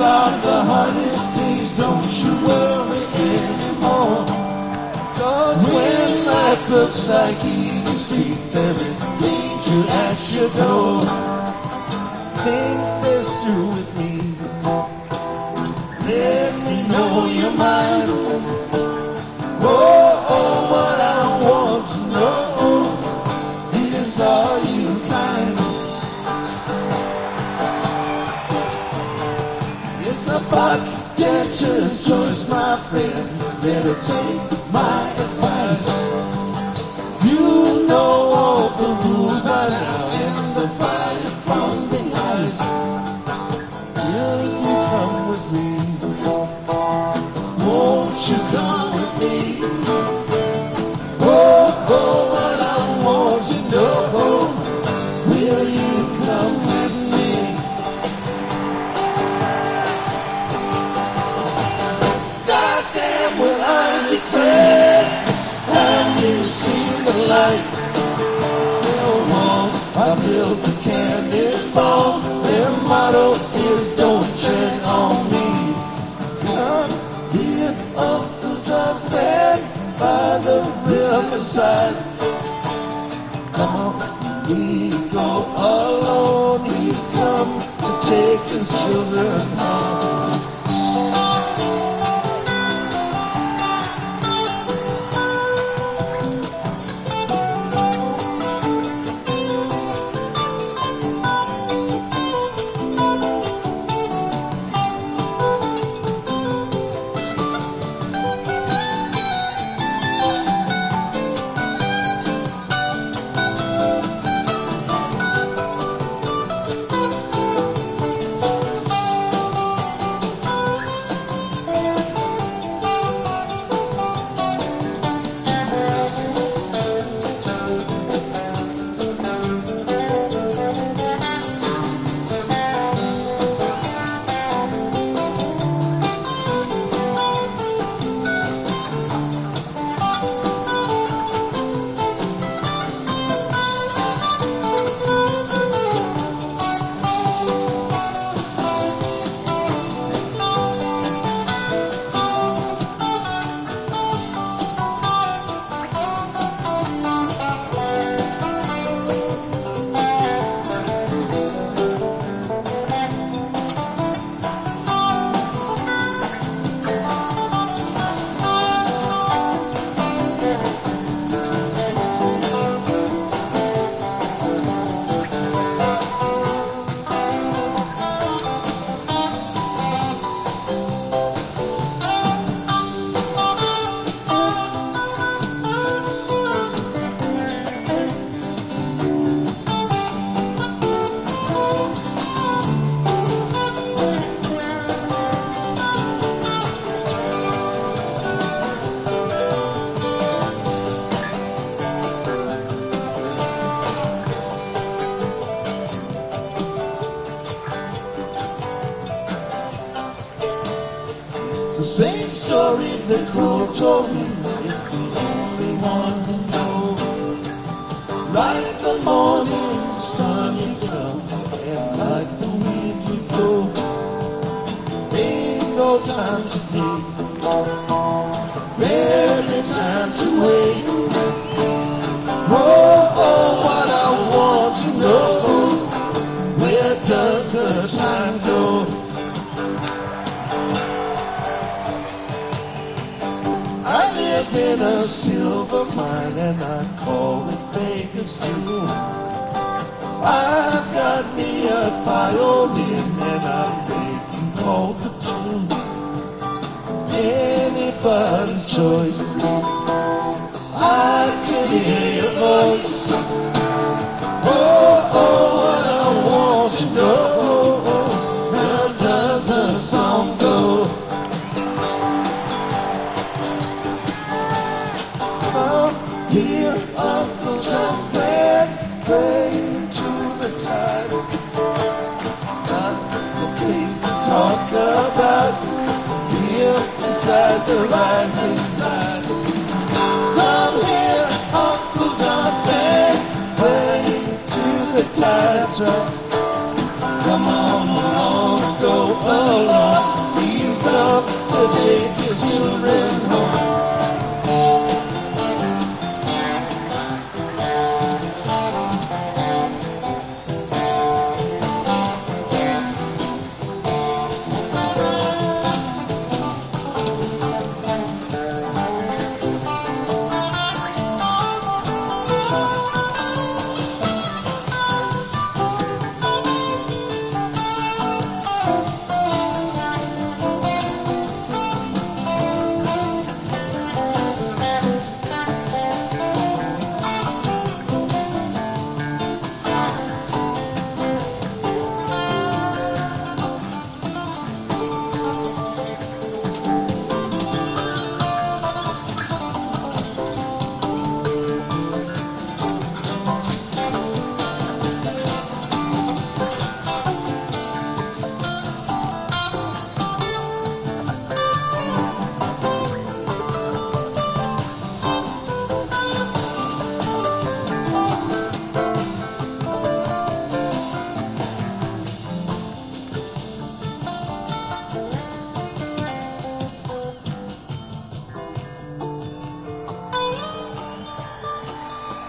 are the hardest days, don't you worry anymore. When life looks like easy street, there is danger at your door. Think this through with me. Let me know your mind. Oh, what I want to know is, are you kind? It's a buck dancer's choice, my friend. Better take my advice. You know all the rules by now, and the fire from the ice. Will you come with me? Won't you come with me? Oh, what I want to know. Will you come with me? Goddamn, will I declare, have you seen the light? Their walls are built to cannonballs. Their motto is, don't tread on me. Come here, Uncle John's bed by the riverside. Come on, we go alone. He's come to take his children home. It's the same story the crow told me, is the only one who knows. Like the morning sun you come, and like the wind you go. Ain't no time to think, barely time to wait. Oh, what I want to know, where does the time go? I live in a silver mine and I call it Baker's Doom. I've got me a violin and I'm making all the tune. Anybody's choice, I can hear your voice. Oh, what I want to know, where does the song go? Here, Uncle John's bed, praying to the tide. That's a place to talk about, here beside the rising tide. Come here, Uncle John's bed, praying to the tide. That's right. Come on along, go along.